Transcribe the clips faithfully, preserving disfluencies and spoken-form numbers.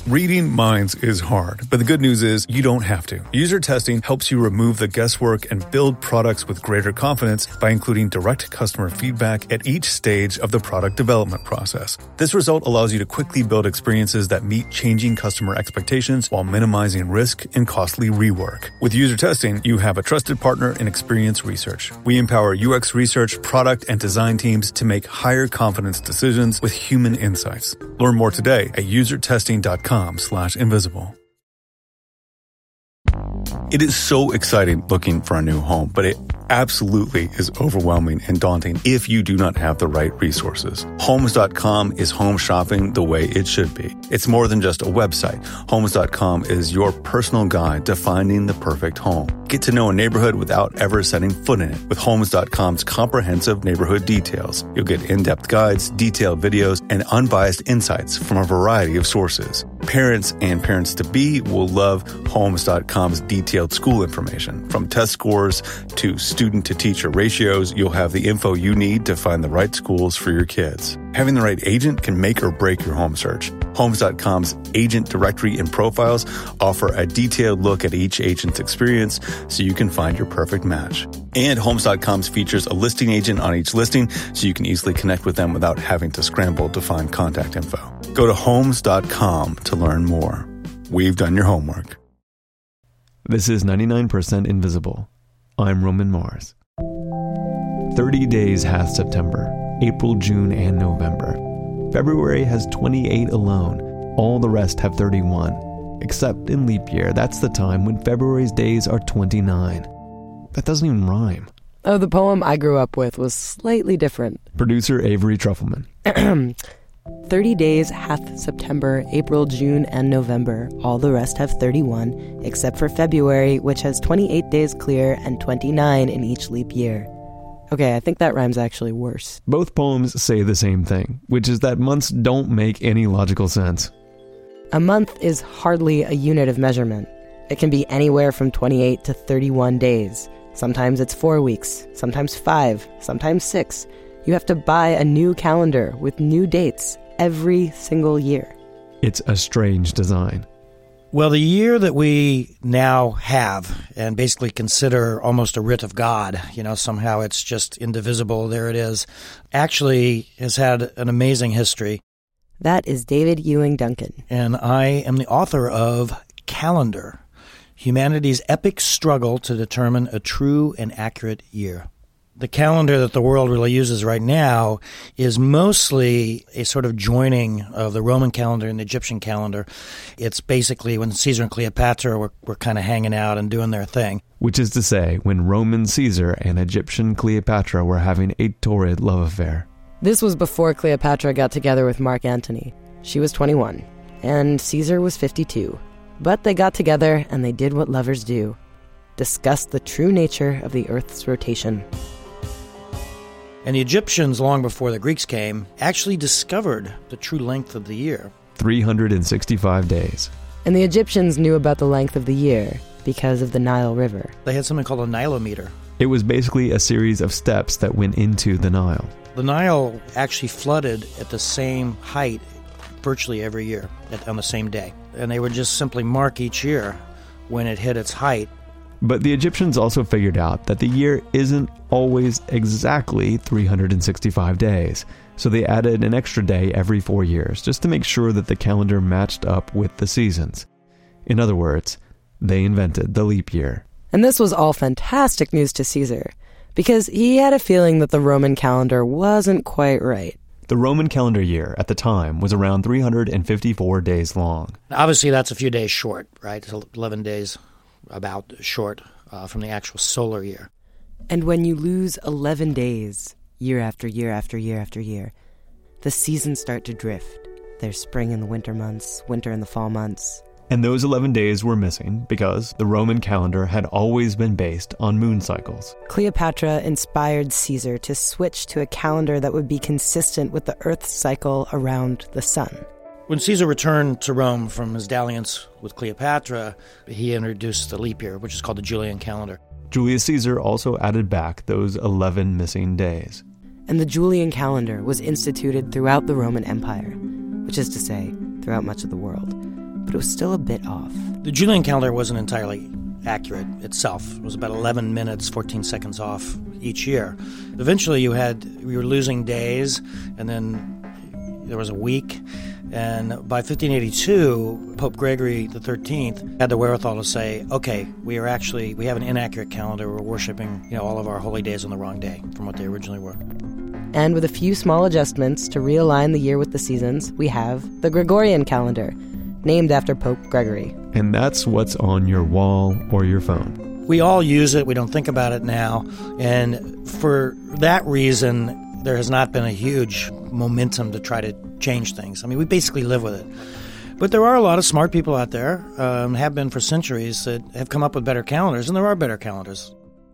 Reading minds is hard, but the good news is you don't have to. User testing helps you remove the guesswork and build products with greater confidence by including direct customer feedback at each stage of the product development process. This result allows you to quickly build experiences that meet changing customer expectations while minimizing risk and costly rework. With user testing, you have a trusted partner in Experience Research. We empower U X research, product, and design teams to make higher confidence decisions with human insights. Learn more today at user testing dot com slash invisible. It is so exciting looking for a new home, but it absolutely is overwhelming and daunting if you do not have the right resources. Homes dot com is home shopping the way it should be. It's more than just a website. Homes dot com is your personal guide to finding the perfect home. Get to know a neighborhood without ever setting foot in it with Homes dot com's comprehensive neighborhood details. You'll get in-depth guides, detailed videos, and unbiased insights from a variety of sources. Parents and parents-to-be will love Homes dot com's detailed school information. From test scores to student-to-teacher ratios, you'll have the info you need to find the right schools for your kids. Having the right agent can make or break your home search. Homes dot com's agent directory and profiles offer a detailed look at each agent's experience so you can find your perfect match. And Homes dot com's features a listing agent on each listing so you can easily connect with them without having to scramble to find contact info. Go to Homes dot com to learn more. We've done your homework. This is ninety-nine percent Invisible. I'm Roman Mars. thirty days hath September, April, June, and November. February has twenty-eight alone. All the rest have thirty-one. Except in leap year, that's the time when February's days are twenty-nine. That doesn't even rhyme. Oh, the poem I grew up with was slightly different. Producer Avery Trufelman. Thirty days hath September, April, June, and November. All the rest have thirty-one, except for February, which has twenty-eight days clear and twenty-nine in each leap year. Okay, I think that rhyme's actually worse. Both poems say the same thing, which is that months don't make any logical sense. A month is hardly a unit of measurement. It can be anywhere from twenty-eight to thirty-one days. Sometimes it's four weeks, sometimes five, sometimes six. You have to buy a new calendar with new dates every single year. It's a strange design. Well, the year that we now have and basically consider almost a writ of God, you know, somehow it's just indivisible, there it is, actually has had an amazing history. That is David Ewing Duncan. And I am the author of Calendar, Humanity's Epic Struggle to Determine a True and Accurate Year. The calendar that the world really uses right now is mostly a sort of joining of the Roman calendar and the Egyptian calendar. It's basically when Caesar and Cleopatra were, were kind of hanging out and doing their thing. Which is to say, when Roman Caesar and Egyptian Cleopatra were having a torrid love affair. This was before Cleopatra got together with Mark Antony. She was twenty-one, and Caesar was fifty-two. But they got together and they did what lovers do. Discussed the true nature of the Earth's rotation. And the Egyptians, long before the Greeks came, actually discovered the true length of the year. three hundred sixty-five days. And the Egyptians knew about the length of the year because of the Nile River. They had something called a nilometer. It was basically a series of steps that went into the Nile. The Nile actually flooded at the same height virtually every year at, on the same day. And they would just simply mark each year when it hit its height. But the Egyptians also figured out that the year isn't always exactly three hundred sixty-five days. So they added an extra day every four years just to make sure that the calendar matched up with the seasons. In other words, they invented the leap year. And this was all fantastic news to Caesar, because he had a feeling that the Roman calendar wasn't quite right. The Roman calendar year at the time was around three hundred fifty-four days long. Obviously, that's a few days short, right? It's eleven days about short uh, from the actual solar year. And when you lose eleven days, year after year after year after year, the seasons start to drift. There's spring in the winter months, winter in the fall months. And those eleven days were missing because the Roman calendar had always been based on moon cycles. Cleopatra inspired Caesar to switch to a calendar that would be consistent with the Earth's cycle around the sun. When Caesar returned to Rome from his dalliance with Cleopatra, he introduced the leap year, which is called the Julian calendar. Julius Caesar also added back those eleven missing days. And the Julian calendar was instituted throughout the Roman Empire, which is to say, throughout much of the world. but it was still a bit off. The Julian calendar wasn't entirely accurate itself. It was about eleven minutes, fourteen seconds off each year. Eventually you had, you were losing days, and then there was a week. And by fifteen eighty-two, Pope Gregory the thirteenth had the wherewithal to say, okay, we are actually, we have an inaccurate calendar. We're worshiping, you know, all of our holy days on the wrong day from what they originally were. And with a few small adjustments to realign the year with the seasons, we have the Gregorian calendar, named after Pope Gregory. And that's what's on your wall or your phone. We all use it. We don't think about it now. And for that reason, there has not been a huge momentum to try to change things. I mean, we basically live with it. But there are a lot of smart people out there, um, have been for centuries, that have come up with better calendars, and there are better calendars.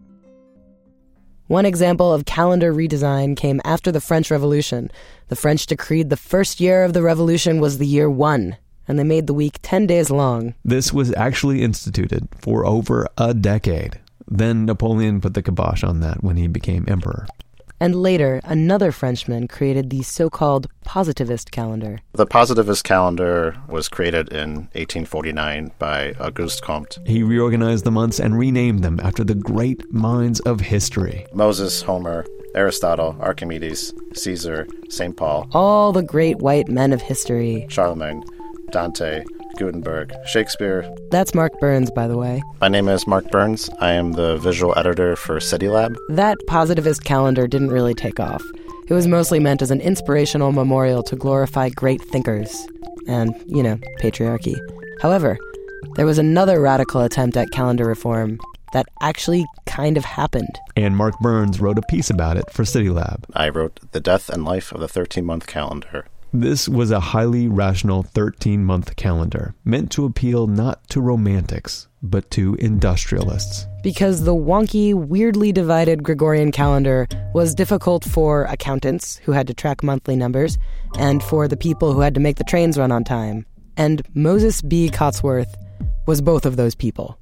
One example of calendar redesign came after the French Revolution. The French decreed the first year of the revolution was the year one, and they made the week ten days long. This was actually instituted for over a decade. Then Napoleon put the kibosh on that when he became emperor. And later, another Frenchman created the so-called positivist calendar. The positivist calendar was created in eighteen forty-nine by Auguste Comte. He reorganized the months and renamed them after the great minds of history. Moses, Homer, Aristotle, Archimedes, Caesar, Saint Paul. All the great white men of history. Charlemagne, Dante, Gutenberg, Shakespeare. That's Mark Burns, by the way. My name is Mark Burns. I am the visual editor for CityLab. That positivist calendar didn't really take off. It was mostly meant as an inspirational memorial to glorify great thinkers and, you know, patriarchy. However, there was another radical attempt at calendar reform that actually kind of happened. And Mark Burns wrote a piece about it for CityLab. I wrote The Death and Life of the thirteen-month Calendar. This was a highly rational thirteen-month calendar, meant to appeal not to romantics, but to industrialists. Because the wonky, weirdly divided Gregorian calendar was difficult for accountants who had to track monthly numbers, and for the people who had to make the trains run on time. And Moses B. Cotsworth was both of those people.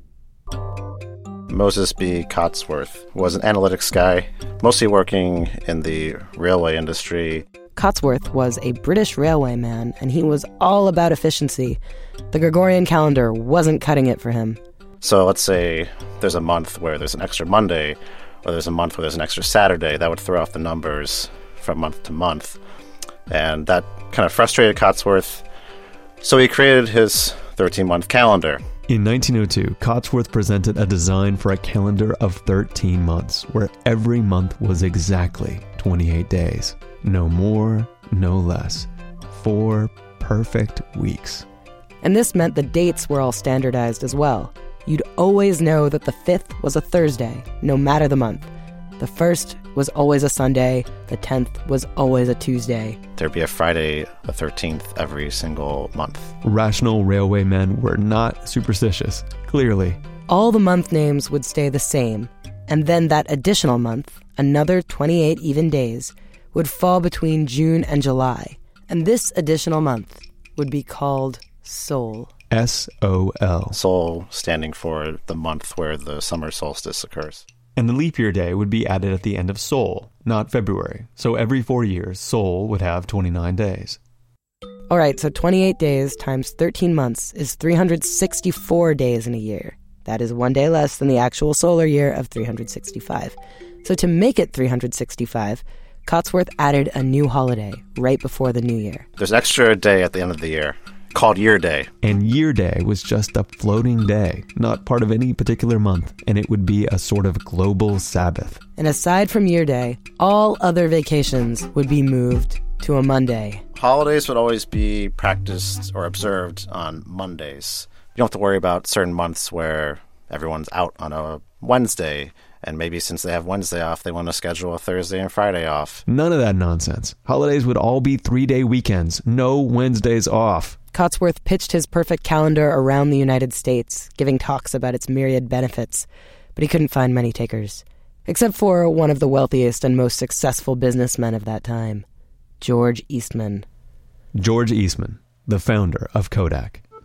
Moses B. Cotsworth was an analytics guy, mostly working in the railway industry. Cotsworth was a British railway man, and he was all about efficiency. The Gregorian calendar wasn't cutting it for him. So let's say there's a month where there's an extra Monday, or there's a month where there's an extra Saturday. That would throw off the numbers from month to month. And that kind of frustrated Cotsworth. So he created his thirteen-month calendar. In nineteen oh two, Cotsworth presented a design for a calendar of thirteen months, where every month was exactly twenty-eight days. No more, no less. Four perfect weeks. And this meant the dates were all standardized as well. You'd always know that the fifth was a Thursday, no matter the month. The first was always a Sunday. The tenth was always a Tuesday. There'd be a Friday the thirteenth every single month. Rational railway men were not superstitious, clearly. All the month names would stay the same. And then that additional month, another twenty-eight even days, would fall between June and July. And this additional month would be called Sol. S O L. Sol standing for the month where the summer solstice occurs. And the leap year day would be added at the end of Sol, not February. So every four years, Sol would have twenty-nine days. All right, so twenty-eight days times thirteen months is three hundred sixty-four days in a year. That is one day less than the actual solar year of three hundred sixty-five. So to make it three hundred sixty-five, Cotsworth added a new holiday right before the new year. There's an extra day at the end of the year called Year Day. And Year Day was just a floating day, not part of any particular month, and it would be a sort of global Sabbath. And aside from Year Day, all other vacations would be moved to a Monday. Holidays would always be practiced or observed on Mondays. You don't have to worry about certain months where everyone's out on a Wednesday, and maybe since they have Wednesday off, they want to schedule a Thursday and Friday off. None of that nonsense. Holidays would all be three-day weekends, no Wednesdays off. Cotsworth pitched his perfect calendar around the United States, giving talks about its myriad benefits, but he couldn't find many takers, except for one of the wealthiest and most successful businessmen of that time, George Eastman. George Eastman, the founder of Kodak.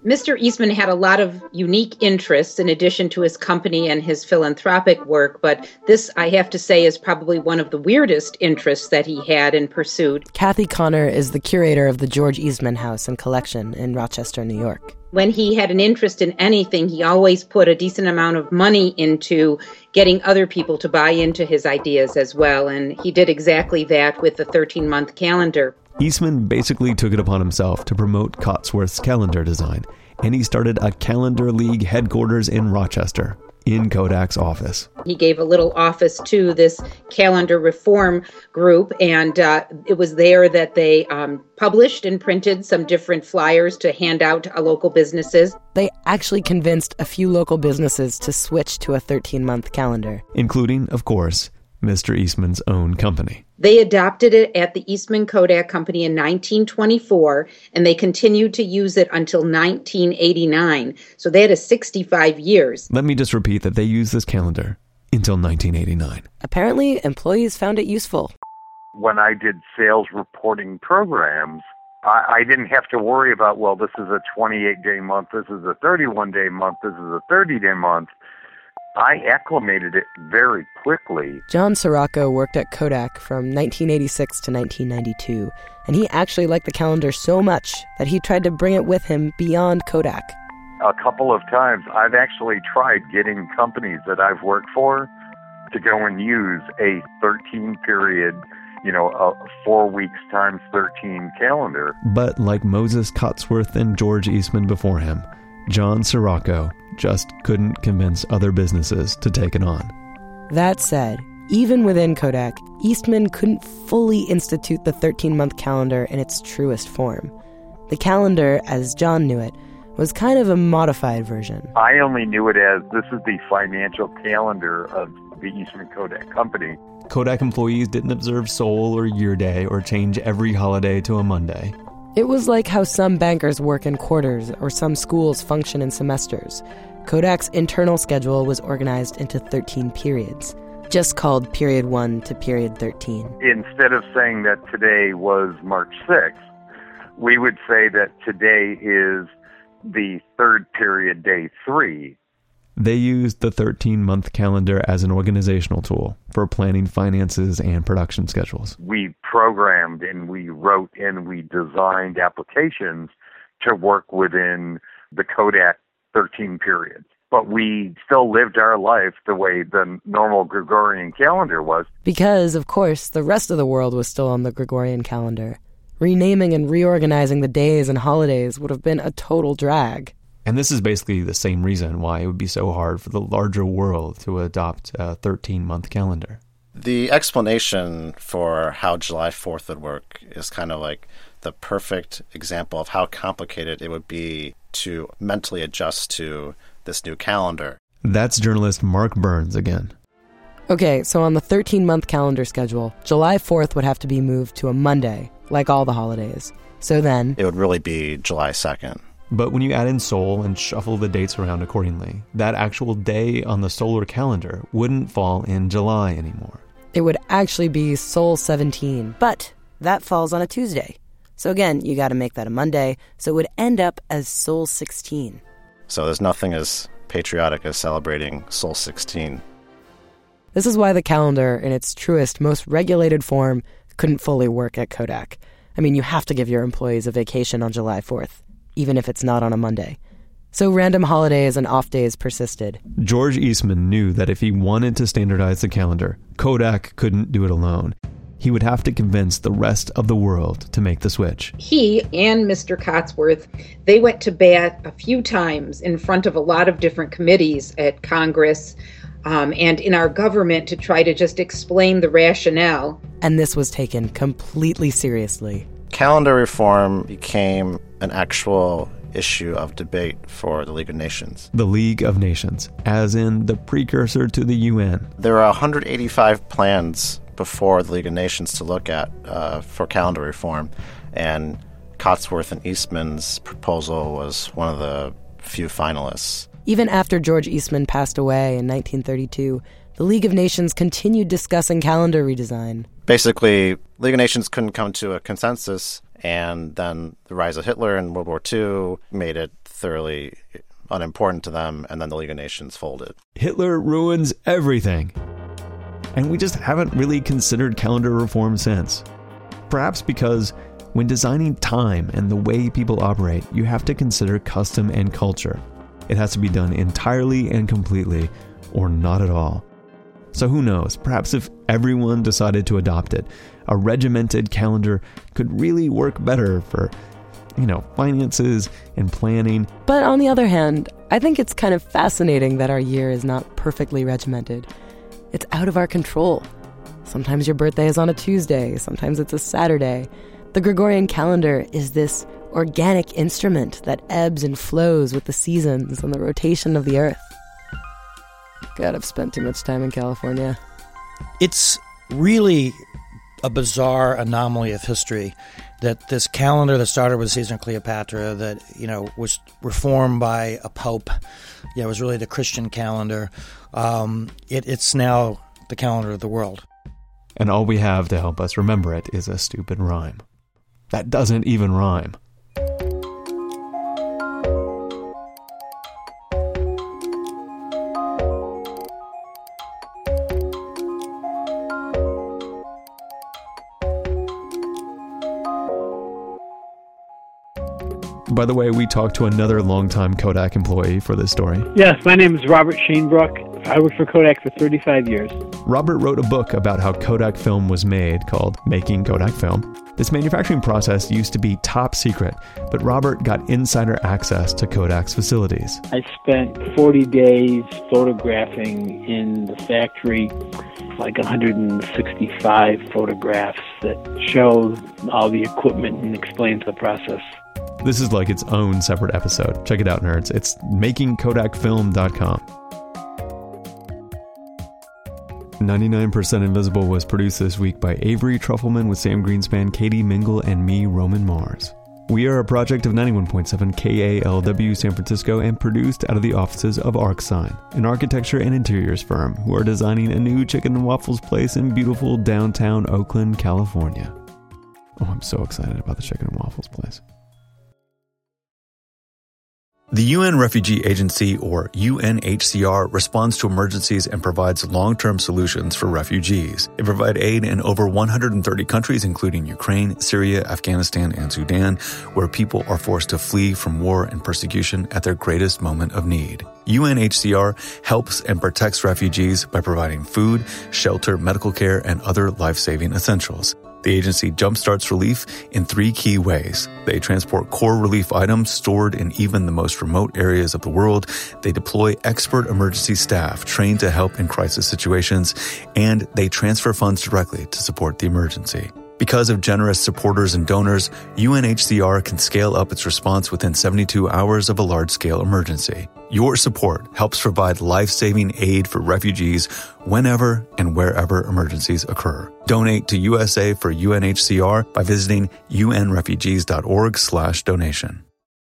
Mister Eastman had a lot of unique interests in addition to his company and his philanthropic work, but this, I have to say, is probably one of the weirdest interests that he had and pursued. Kathy Connor is the curator of the George Eastman House and Collection in Rochester, New York. When he had an interest in anything, he always put a decent amount of money into getting other people to buy into his ideas as well, and he did exactly that with the thirteen-month calendar. Eastman basically took it upon himself to promote Cotsworth's calendar design, and he started a Calendar League headquarters in Rochester, in Kodak's office. He gave a little office to this calendar reform group, and uh, it was there that they um, published and printed some different flyers to hand out to local businesses. They actually convinced a few local businesses to switch to a thirteen-month calendar. Including, of course, Mister Eastman's own company. They adopted it at the Eastman Kodak Company in nineteen twenty-four, and they continued to use it until nineteen eighty-nine. So they had a sixty-five years. Let me just repeat that they used this calendar until nineteen eighty-nine. Apparently, employees found it useful. When I did sales reporting programs, I, I didn't have to worry about, well, this is a twenty-eight day month, this is a thirty-one day month, this is a thirty day month. I acclimated it very quickly. John Sirocco worked at Kodak from nineteen eighty-six to nineteen ninety-two, and he actually liked the calendar so much that he tried to bring it with him beyond Kodak. A couple of times, I've actually tried getting companies that I've worked for to go and use a thirteen period, you know, a four weeks times thirteen calendar. But like Moses Cotsworth and George Eastman before him, John Sirocco just couldn't convince other businesses to take it on. That said, even within Kodak, Eastman couldn't fully institute the thirteen-month calendar in its truest form. The calendar, as John knew it, was kind of a modified version. I only knew it as, this is the financial calendar of the Eastman Kodak Company. Kodak employees didn't observe Sol or Year Day or change every holiday to a Monday. It was like how some bankers work in quarters or some schools function in semesters. Kodak's internal schedule was organized into thirteen periods, just called Period one to Period thirteen. Instead of saying that today was March sixth, we would say that today is the third period, day three. They used the thirteen-month calendar as an organizational tool for planning finances and production schedules. We programmed and we wrote and we designed applications to work within the Kodak thirteen periods. But we still lived our life the way the normal Gregorian calendar was. Because, of course, the rest of the world was still on the Gregorian calendar. Renaming and reorganizing the days and holidays would have been a total drag. And this is basically the same reason why it would be so hard for the larger world to adopt a thirteen-month calendar. The explanation for how July fourth would work is kind of like the perfect example of how complicated it would be to mentally adjust to this new calendar. That's journalist Mark Burns again. Okay, so on the thirteen-month calendar schedule, July fourth would have to be moved to a Monday, like all the holidays. So then... it would really be July second. But when you add in Sol and shuffle the dates around accordingly, that actual day on the solar calendar wouldn't fall in July anymore. It would actually be Sol seventeen, but that falls on a Tuesday. So again, you got to make that a Monday, so it would end up as Sol sixteen. So there's nothing as patriotic as celebrating Sol sixteen. This is why the calendar, in its truest, most regulated form, couldn't fully work at Kodak. I mean, you have to give your employees a vacation on July fourth, even if it's not on a Monday. So random holidays and off days persisted. George Eastman knew that if he wanted to standardize the calendar, Kodak couldn't do it alone. He would have to convince the rest of the world to make the switch. He and Mister Cotsworth, they went to bat a few times in front of a lot of different committees at Congress um, and in our government to try to just explain the rationale. And this was taken completely seriously. Calendar reform became an actual issue of debate for the League of Nations. The League of Nations, as in the precursor to the U N. There are one hundred eighty-five plans before the League of Nations to look at uh, for calendar reform, and Cotsworth and Eastman's proposal was one of the few finalists. Even after George Eastman passed away in nineteen thirty-two, the League of Nations continued discussing calendar redesign. Basically, League of Nations couldn't come to a consensus, And then the rise of Hitler in World War Two made it thoroughly unimportant to them, and then the League of Nations folded. Hitler ruins everything. And we just haven't really considered calendar reform since. Perhaps because when designing time and the way people operate, you have to consider custom and culture. It has to be done entirely and completely, or not at all. So who knows, perhaps if everyone decided to adopt it, a regimented calendar could really work better for, you know, finances and planning. But on the other hand, I think it's kind of fascinating that our year is not perfectly regimented. It's out of our control. Sometimes your birthday is on a Tuesday, sometimes it's a Saturday. The Gregorian calendar is this organic instrument that ebbs and flows with the seasons and the rotation of the earth. God, I've spent too much time in California. It's really a bizarre anomaly of history that this calendar that started with Caesar and Cleopatra, that, you know, was reformed by a pope. Yeah, it was really the Christian calendar. Um, it, it's now the calendar of the world. And all we have to help us remember it is a stupid rhyme. That doesn't even rhyme. By the way, we talked to another longtime Kodak employee for this story. Yes, my name is Robert Shanebrook. I worked for Kodak for thirty-five years. Robert wrote a book about how Kodak film was made called Making Kodak Film. This manufacturing process used to be top secret, but Robert got insider access to Kodak's facilities. I spent forty days photographing in the factory, like one hundred sixty-five photographs that show all the equipment and explains the process. This is like its own separate episode. Check it out, nerds. It's making kodak film dot com. ninety-nine percent Invisible was produced this week by Avery Trufelman with Sam Greenspan, Katie Mingle, and me, Roman Mars. We are a project of ninety-one point seven K A L W San Francisco and produced out of the offices of ArcSign, an architecture and interiors firm who are designing a new chicken and waffles place in beautiful downtown Oakland, California. Oh, I'm so excited about the chicken and waffles place. The U N Refugee Agency, or U N H C R, responds to emergencies and provides long-term solutions for refugees. They provide aid in over one hundred thirty countries, including Ukraine, Syria, Afghanistan, and Sudan, where people are forced to flee from war and persecution at their greatest moment of need. U N H C R helps and protects refugees by providing food, shelter, medical care, and other life-saving essentials. The agency jumpstarts relief in three key ways. They transport core relief items stored in even the most remote areas of the world. They deploy expert emergency staff trained to help in crisis situations, and they transfer funds directly to support the emergency. Because of generous supporters and donors, U N H C R can scale up its response within seventy-two hours of a large-scale emergency. Your support helps provide life-saving aid for refugees whenever and wherever emergencies occur. Donate to U S A for U N H C R by visiting unrefugees.org slash donation.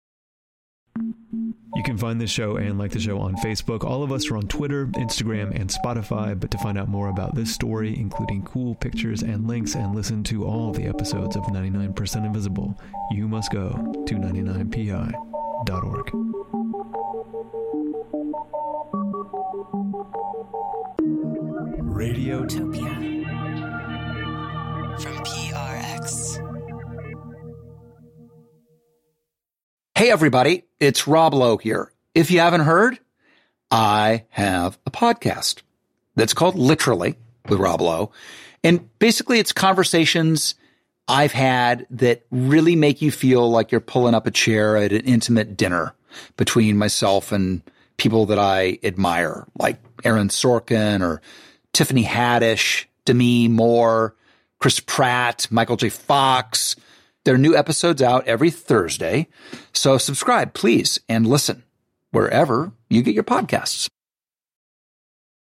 You can find this show and like the show on Facebook. All of us are on Twitter, Instagram, and Spotify. But to find out more about this story, including cool pictures and links, and listen to all the episodes of ninety-nine percent Invisible, you must go to ninety-nine P I dot org. Radiotopia from P R X. Hey everybody, it's Rob Lowe here. If you haven't heard, I have a podcast that's called Literally with Rob Lowe. And basically it's conversations I've had that really make you feel like you're pulling up a chair at an intimate dinner between myself and people that I admire, like Aaron Sorkin or Tiffany Haddish, Demi Moore, Chris Pratt, Michael J. Fox. There are new episodes out every Thursday. So subscribe, please, and listen wherever you get your podcasts.